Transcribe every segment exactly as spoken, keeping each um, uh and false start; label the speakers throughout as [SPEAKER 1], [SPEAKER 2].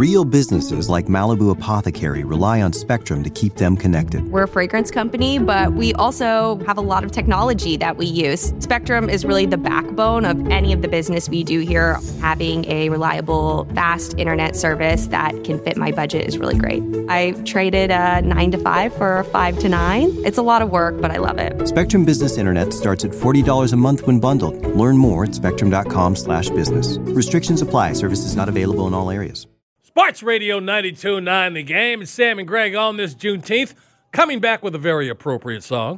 [SPEAKER 1] Real businesses like Malibu Apothecary rely on Spectrum to keep them connected.
[SPEAKER 2] We're a fragrance company, but we also have a lot of technology that we use. Spectrum is really the backbone of any of the business we do here. Having a reliable, fast internet service that can fit my budget is really great. I traded a nine to five for a five to nine. It's a lot of work, but I love it.
[SPEAKER 1] Spectrum Business Internet starts at forty dollars a month when bundled. Learn more at spectrum.com slash business. Restrictions apply. Services not available in all areas.
[SPEAKER 3] Sports Radio ninety-two point nine The Game. It's Sam and Greg on this Juneteenth, coming back with a very appropriate song.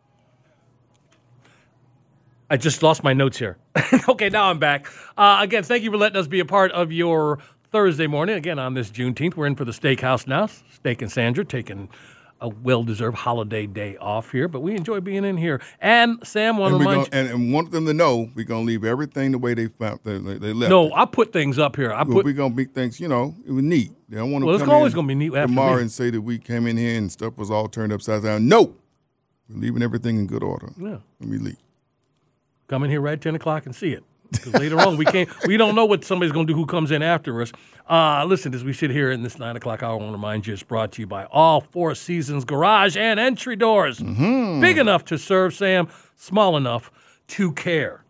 [SPEAKER 3] I just lost my notes here. Okay, now I'm back. Uh, again, thank you for letting us be a part of your Thursday morning. Again, on this Juneteenth, we're in for the Steakhouse now. Steak and Sandra taking a well-deserved holiday day off here, but we enjoy being in here. And Sam, one
[SPEAKER 4] and
[SPEAKER 3] of my
[SPEAKER 4] and, and want them to know we're gonna leave everything the way they found they, they left.
[SPEAKER 3] No,
[SPEAKER 4] it.
[SPEAKER 3] I put things up here. I put
[SPEAKER 4] we're gonna make things, you know, it was neat. They don't want to
[SPEAKER 3] well, it's
[SPEAKER 4] come
[SPEAKER 3] always
[SPEAKER 4] in
[SPEAKER 3] gonna be neat after
[SPEAKER 4] tomorrow
[SPEAKER 3] me.
[SPEAKER 4] and say that we came in here and stuff was all turned upside down. No, we're leaving everything in good order.
[SPEAKER 3] Yeah,
[SPEAKER 4] let me leave.
[SPEAKER 3] Come in here right at ten o'clock and see it. Because later on, we can't. We don't know what somebody's going to do who comes in after us. Uh, listen, as we sit here in this nine o'clock hour, I want to remind you it's brought to you by All Four Seasons Garage and Entry Doors.
[SPEAKER 4] Mm-hmm.
[SPEAKER 3] Big enough to serve, Sam. Small enough to care.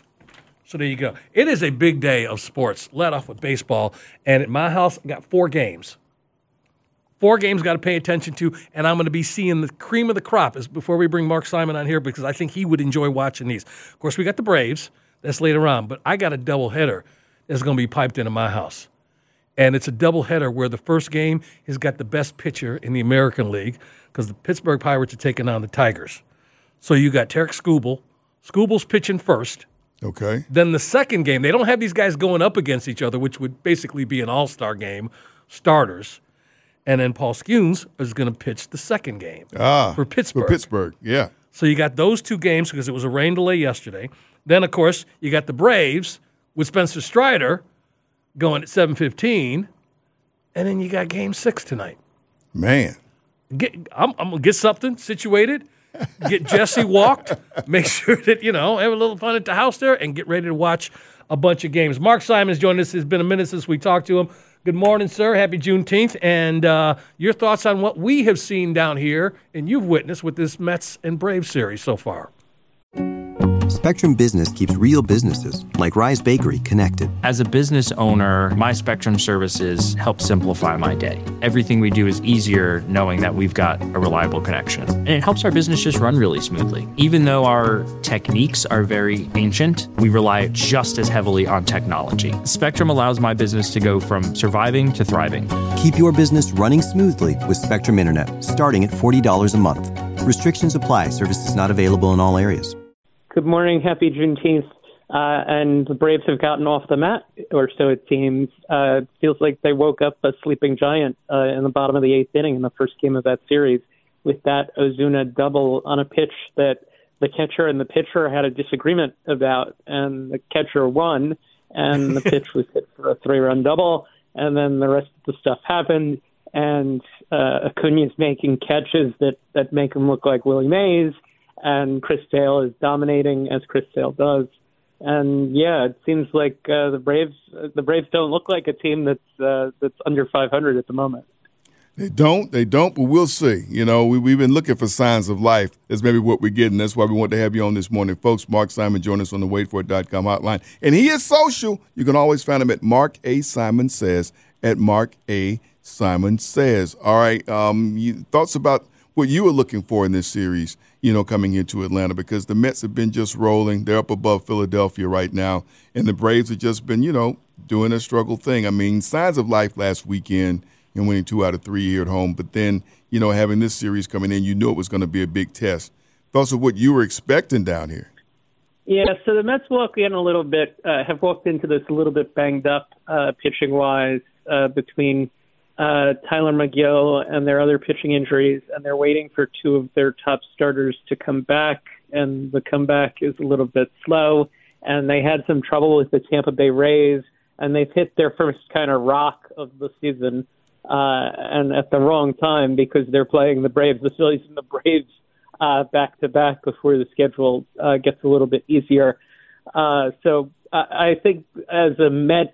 [SPEAKER 3] So there you go. It is a big day of sports. Let off with baseball. And at my house, I got four games. Four games got to pay attention to, and I'm going to be seeing the cream of the crop as before we bring Mark Simon on here because I think he would enjoy watching these. Of course, we got the Braves. That's later on. But I got a doubleheader that's going to be piped into my house. And it's a doubleheader where the first game has got the best pitcher in the American League because the Pittsburgh Pirates are taking on the Tigers. So you got Tarek Skubal. Skubal's pitching first.
[SPEAKER 4] Okay.
[SPEAKER 3] Then the second game, they don't have these guys going up against each other, which would basically be an all-star game, starters. And then Paul Skeens is going to pitch the second game
[SPEAKER 4] ah,
[SPEAKER 3] for Pittsburgh.
[SPEAKER 4] For Pittsburgh, yeah.
[SPEAKER 3] So you got those two games because it was a rain delay yesterday. Then, of course, you got the Braves with Spencer Strider going at seven fifteen. And then you got game six tonight.
[SPEAKER 4] Man.
[SPEAKER 3] Get, I'm, I'm going to get something situated, get Jesse walked, make sure that, you know, have a little fun at the house there, and get ready to watch a bunch of games. Mark Simon's joined us. It's been a minute since we talked to him. Good morning, sir. Happy Juneteenth. And uh, your thoughts on what we have seen down here and you've witnessed with this Mets and Braves series so far.
[SPEAKER 1] Spectrum Business keeps real businesses, like Rise Bakery, connected.
[SPEAKER 5] As a business owner, my Spectrum services help simplify my day. Everything we do is easier knowing that we've got a reliable connection. And it helps our business just run really smoothly. Even though our techniques are very ancient, we rely just as heavily on technology. Spectrum allows my business to go from surviving to thriving.
[SPEAKER 1] Keep your business running smoothly with Spectrum Internet, starting at forty dollars a month. Restrictions apply. Services not available in all areas.
[SPEAKER 6] Good morning. Happy Juneteenth. Uh, and the Braves have gotten off the mat, or so it seems. Uh, it feels like they woke up a sleeping giant uh, in the bottom of the eighth inning in the first game of that series with that Ozuna double on a pitch that the catcher and the pitcher had a disagreement about, and the catcher won, and the pitch was hit for a three-run double, and then the rest of the stuff happened, and uh, Acuna's making catches that, that make him look like Willie Mays, and Chris Sale is dominating as Chris Sale does. And yeah, it seems like uh, the Braves the Braves don't look like a team that's uh, that's under five hundred at the moment.
[SPEAKER 4] They don't, they don't, but we'll see. You know, we, we've been looking for signs of life. That's maybe what we're getting. That's why we want to have you on this morning. Folks, Mark Simon join us on the wait for it dot com hotline. And he is social. You can always find him at Mark A. Simon Says, at Mark A. Simon Says. All right, um, you, thoughts about what you were looking for in this series, you know, coming into Atlanta, because the Mets have been just rolling. They're up above Philadelphia right now, and the Braves have just been, you know, doing a struggle thing. I mean, signs of life last weekend and winning two out of three here at home, but then, you know, having this series coming in, you knew it was going to be a big test. Thoughts of what you were expecting down here?
[SPEAKER 6] Yeah, so the Mets walk in a little bit, uh, have walked into this a little bit banged up uh, pitching-wise uh, between Uh, Tyler McGill and their other pitching injuries, and they're waiting for two of their top starters to come back, and the comeback is a little bit slow, and they had some trouble with the Tampa Bay Rays, and they've hit their first kind of rock of the season, uh, and at the wrong time because they're playing the Braves, the Phillies and the Braves uh, back-to-back before the schedule uh, gets a little bit easier. Uh, so I, I think as a Met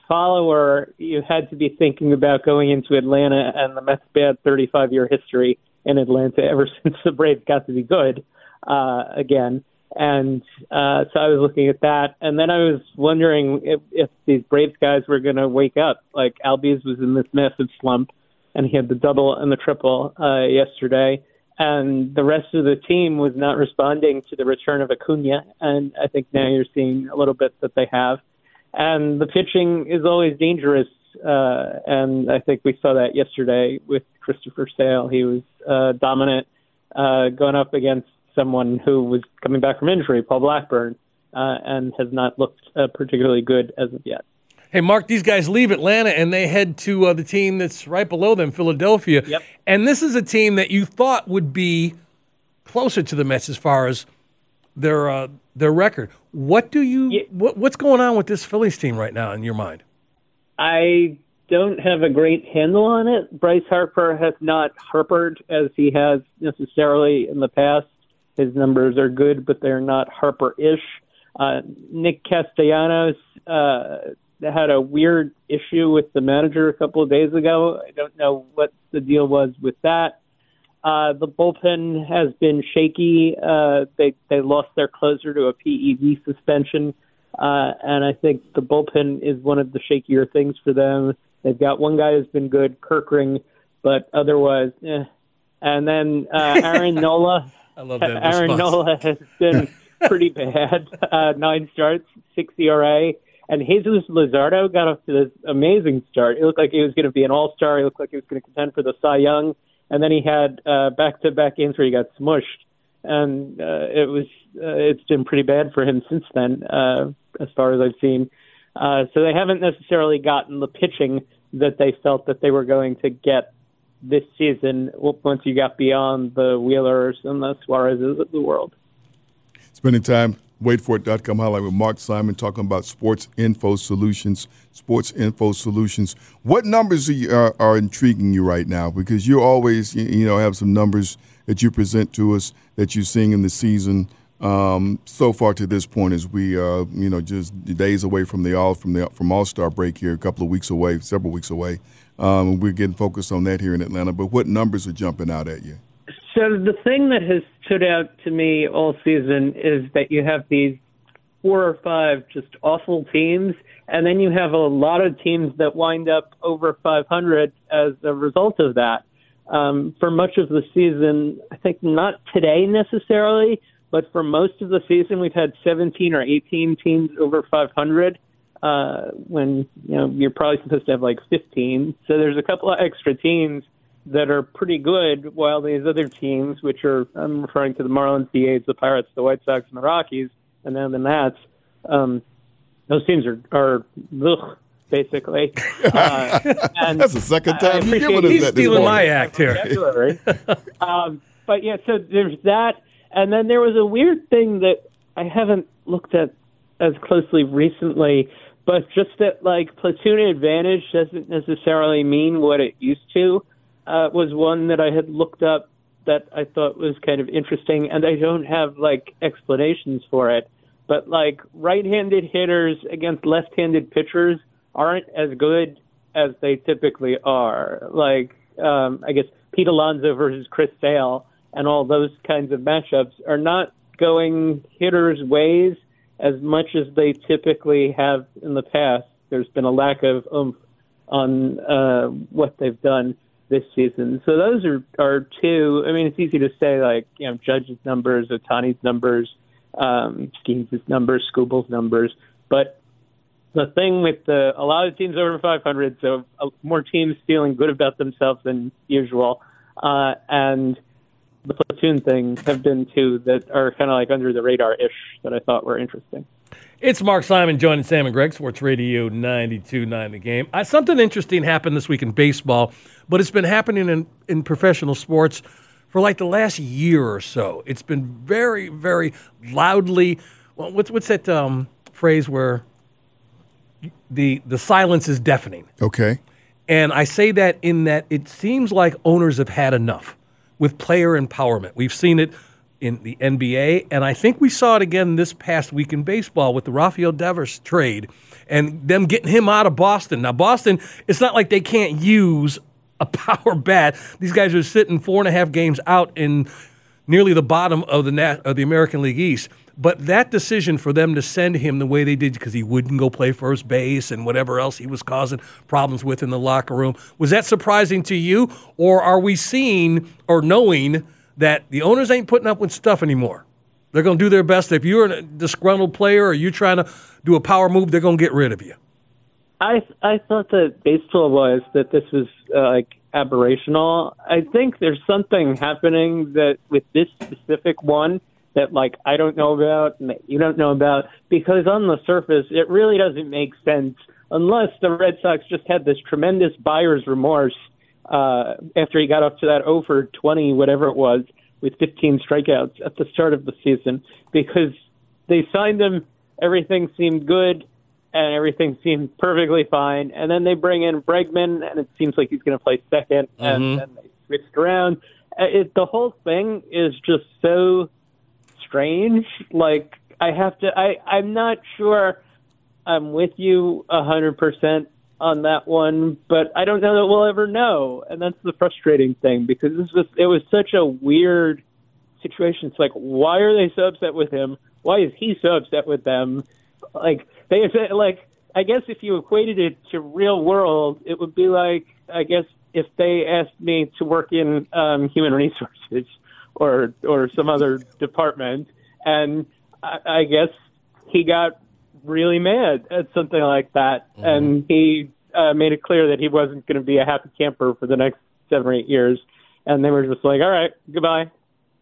[SPEAKER 6] follower, you had to be thinking about going into Atlanta and the Mets' bad thirty-five-year history in Atlanta ever since the Braves got to be good uh, again. And uh, so I was looking at that, and then I was wondering if, if these Braves guys were going to wake up. Like Albies was in this massive slump, and he had the double and the triple uh, yesterday, and the rest of the team was not responding to the return of Acuna, and I think now you're seeing a little bit that they have. And the pitching is always dangerous, uh, and I think we saw that yesterday with Christopher Sale. He was uh, dominant uh, going up against someone who was coming back from injury, Paul Blackburn, uh, and has not looked uh, particularly good as of yet.
[SPEAKER 3] Hey, Mark, these guys leave Atlanta and they head to uh, the team that's right below them, Philadelphia.
[SPEAKER 6] Yep.
[SPEAKER 3] And this is a team that you thought would be closer to the Mets as far as their uh, their record. What do you
[SPEAKER 6] yeah.
[SPEAKER 3] what, what's going on with this Phillies team right now in your mind?
[SPEAKER 6] I don't have a great handle on it. Bryce Harper has not harpered as he has necessarily in the past. His numbers are good, but they're not Harper-ish. Uh, Nick Castellanos uh, had a weird issue with the manager a couple of days ago. I don't know what the deal was with that. Uh, the bullpen has been shaky. Uh, they they lost their closer to a P E D suspension, uh, and I think the bullpen is one of the shakier things for them. They've got one guy who's been good, Kirkring, but otherwase, eh. And then uh, Aaron Nola.
[SPEAKER 3] I love that
[SPEAKER 6] Aaron
[SPEAKER 3] response.
[SPEAKER 6] Nola has been pretty bad. Uh, nine starts, six E R A. And Jesus Luzardo got off to this amazing start. It looked like he was going to be an all-star. He looked like he was going to contend for the Cy Young. And then he had uh, back-to-back games where he got smushed. And uh, it was uh, it's been pretty bad for him since then, uh, as far as I've seen. Uh, so they haven't necessarily gotten the pitching that they felt that they were going to get this season once you got beyond the Wheelers and the Suarezes of the world.
[SPEAKER 4] Spending time, wait for it dot com highlight with Mark Simon talking about Sports Info Solutions. Sports Info Solutions. What numbers are, you, are, are intriguing you right now? Because you always, you, you know, have some numbers that you present to us that you're seeing in the season um, so far to this point as we, uh, you know, just days away from the all from the from All-Star break here, a couple of weeks away, several weeks away. Um, we're getting focused on that here in Atlanta. But what numbers are jumping out at you?
[SPEAKER 6] So the thing that has stood out to me all season is that you have these four or five just awful teams, and then you have a lot of teams that wind up over five hundred as a result of that. Um, for much of the season, I think not today necessarily, but for most of the season, we've had seventeen or eighteen teams over five hundred. Uh, when you know you're probably supposed to have like fifteen. So there's a couple of extra teams that are pretty good, while these other teams, which are I'm referring to the Marlins, the A's, the Pirates, the White Sox, and the Rockies, and then the Nats. Um, those teams are are ugh, basically. Uh, and
[SPEAKER 4] That's the second time you've given us
[SPEAKER 3] He's
[SPEAKER 4] that this
[SPEAKER 3] stealing my
[SPEAKER 4] morning.
[SPEAKER 3] act here.
[SPEAKER 6] um, but yeah, so there's that, and then there was a weird thing that I haven't looked at as closely recently. But just that, like, platoon advantage doesn't necessarily mean what it used to, uh, was one that I had looked up that I thought was kind of interesting, and I don't have, like, explanations for it. But, like, right-handed hitters against left-handed pitchers aren't as good as they typically are. Like, um, I guess Pete Alonso versus Chris Sale and all those kinds of matchups are not going hitters' ways as much as they typically have in the past. There's been a lack of oomph on uh, what they've done this season. So those are, are two. I mean, it's easy to say, like, you know, Judge's numbers, Ohtani's numbers, um, Skeens' numbers, Skubal's numbers. But the thing with the, a lot of teams over five hundred, so uh, more teams feeling good about themselves than usual, uh, and the platoon thing have been two that are kind of like under the radar-ish that I thought were interesting.
[SPEAKER 3] It's Mark Simon joining Sam and Greg, Sports Radio ninety-two point nine The Game. Uh, something interesting happened this week in baseball, but it's been happening in, in professional sports for like the last year or so. It's been very, very loudly. Well, what's what's that um, phrase where the the silence is deafening?
[SPEAKER 4] Okay.
[SPEAKER 3] And I say that in that it seems like owners have had enough with player empowerment. We've seen it in the N B A, and I think we saw it again this past week in baseball with the Rafael Devers trade and them getting him out of Boston. Now, Boston, it's not like they can't use a power bat. These guys are sitting four and a half games out in nearly the bottom of the Nat, of the American League East. But that decision for them to send him the way they did, because he wouldn't go play first base and whatever else he was causing problems with in the locker room, was that surprising to you? Or are we seeing or knowing that the owners ain't putting up with stuff anymore? They're going to do their best. If you're a disgruntled player or you're trying to do a power move, they're going to get rid of you.
[SPEAKER 6] I I thought that baseball was that this was uh, like aberrational. I think there's something happening that with this specific one that like I don't know about and that you don't know about, because on the surface it really doesn't make sense unless the Red Sox just had this tremendous buyer's remorse uh, after he got up to that oh for twenty, whatever it was, with fifteen strikeouts at the start of the season, because they signed him, everything seemed good, and everything seemed perfectly fine. And then they bring in Bregman, and it seems like he's going to play second, mm-hmm. and then they switched around. It, the whole thing is just so strange. Like, I have to, I, I'm not sure I'm with you one hundred percent on that one, but I don't know that we'll ever know. And that's the frustrating thing, because this was, it was such a weird situation. It's like, why are they so upset with him? Why is he so upset with them? Like, they like, I guess if you equated it to real world, it would be like, I guess if they asked me to work in um, human resources or or some other department, and I, I guess he got really mad at something like that, mm-hmm. and he uh, made it clear that he wasn't going to be a happy camper for the next seven or eight years, and they were just like, all right, goodbye.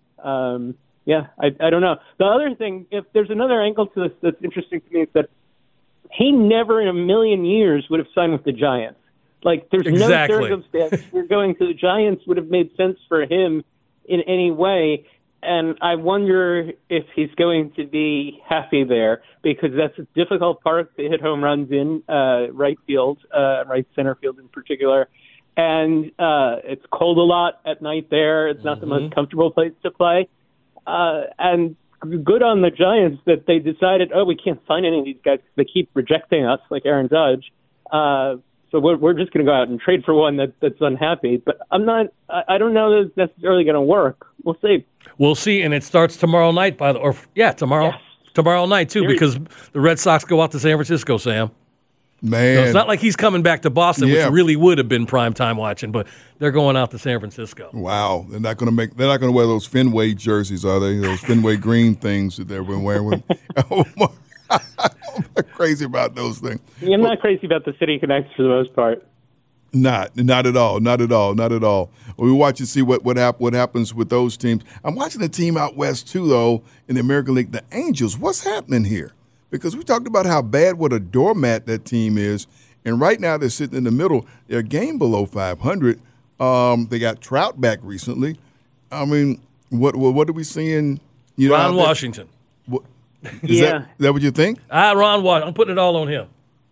[SPEAKER 6] Um, yeah, I, I don't know. The other thing, if there's another angle to this that's interesting to me, is that he never in a million years would have signed with the Giants. Like, there's
[SPEAKER 3] exactly.
[SPEAKER 6] no circumstance where going to the Giants would have made sense for him in any way. And I wonder if he's going to be happy there, because that's a difficult park to hit home runs in, uh, right field, uh, right center field in particular. And uh, it's cold a lot at night there. It's not mm-hmm. the most comfortable place to play. Uh, and good on the Giants that they decided, oh, we can't sign any of these guys because they keep rejecting us, like Aaron Judge. Uh, so we're, we're just going to go out and trade for one that, that's unhappy. But I'm not. I, I don't know that it's necessarily going to work. We'll see. We'll
[SPEAKER 3] see, and it starts tomorrow night. By the or yeah, tomorrow yes. tomorrow night too, Seriously. Because the Red Sox go out to San Francisco. Sam.
[SPEAKER 4] Man,
[SPEAKER 3] so it's not like he's coming back to Boston, yeah. which really would have been prime time watching, but they're going out to San Francisco.
[SPEAKER 4] Wow, they're not going to make. They're not going to wear those Fenway jerseys, are they? Those Fenway green things that they've been wearing. I'm not crazy about those things.
[SPEAKER 6] I'm not crazy about the City Connects for the most part.
[SPEAKER 4] Not, not at all, not at all, not at all. We watch and see what what, hap- what happens with those teams. I'm watching the team out west too, though, in the American League, the Angels. What's happening here? Because we talked about how bad, what a doormat that team is, and right now they're sitting in the middle. They're a game below five hundred. Um, they got Trout back recently. I mean, what what, what are we seeing? You know,
[SPEAKER 3] Ron Washington.
[SPEAKER 4] What, is
[SPEAKER 6] yeah.
[SPEAKER 4] that, is that what you think?
[SPEAKER 3] Ah, Ron Washington. I'm putting it all on him.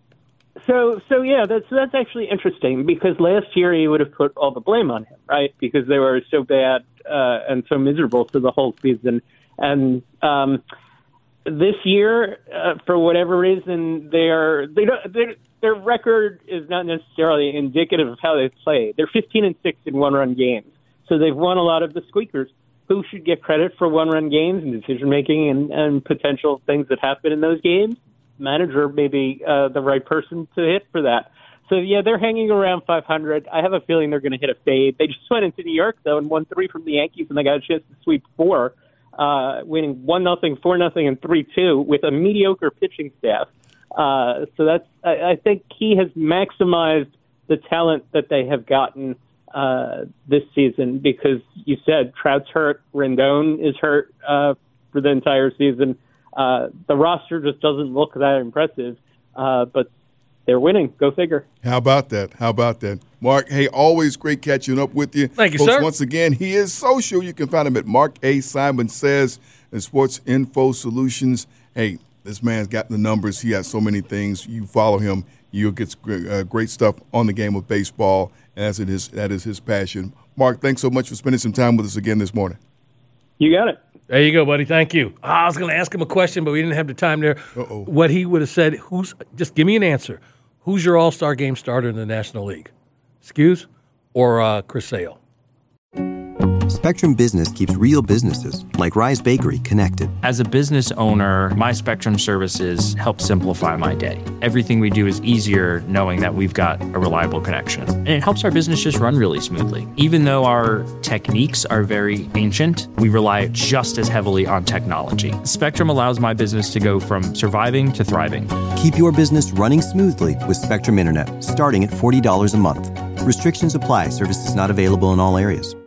[SPEAKER 6] So, so yeah, that's that's actually interesting, because last year you would have put all the blame on him, right? Because they were so bad uh, and so miserable for the whole season, and um, this year, uh, for whatever reason, they're they don't they're, their record is not necessarily indicative of how they play. They're fifteen and six in one-run games, so they've won a lot of the squeakers. Who should get credit for one-run games and decision-making and, and potential things that happen in those games? Manager may be uh, the right person to hit for that. So, yeah, they're hanging around five hundred. I have a feeling they're going to hit a fade. They just went into New York, though, and won three from the Yankees, and they got a chance to sweep four, uh, winning one nothing, four nothing, and three two with a mediocre pitching staff. Uh, so that's I, I think he has maximized the talent that they have gotten uh, this season, because you said Trout's hurt, Rendon is hurt uh, for the entire season. Uh, the roster just doesn't look that impressive, uh, but they're winning. Go figure.
[SPEAKER 4] How about that? How about that? Mark, hey, always great catching up with you.
[SPEAKER 3] Thank you,
[SPEAKER 4] Folks,
[SPEAKER 3] sir.
[SPEAKER 4] Once again, he is social. You can find him at Mark A. Simon Says and Sports Info Solutions. Hey, this man's got the numbers. He has so many things. You follow him, you'll get uh, great stuff on the game of baseball, and as it is, that is his passion. Mark, thanks so much for spending some time with us again this morning.
[SPEAKER 6] You got it.
[SPEAKER 3] There you go, buddy. Thank you. Oh, I was going to ask him a question, but we didn't have the time there.
[SPEAKER 4] Uh-oh.
[SPEAKER 3] What he would have said, who's just give me an answer. Who's your all-star game starter in the National League? Skews or uh, Chris Sale?
[SPEAKER 1] Spectrum Business keeps real businesses, like Rise Bakery, connected.
[SPEAKER 5] As a business owner, my Spectrum services help simplify my day. Everything we do is easier knowing that we've got a reliable connection. And it helps our business just run really smoothly. Even though our techniques are very ancient, we rely just as heavily on technology. Spectrum allows my business to go from surviving to thriving.
[SPEAKER 1] Keep your business running smoothly with Spectrum Internet, starting at forty dollars a month. Restrictions apply. Services not available in all areas.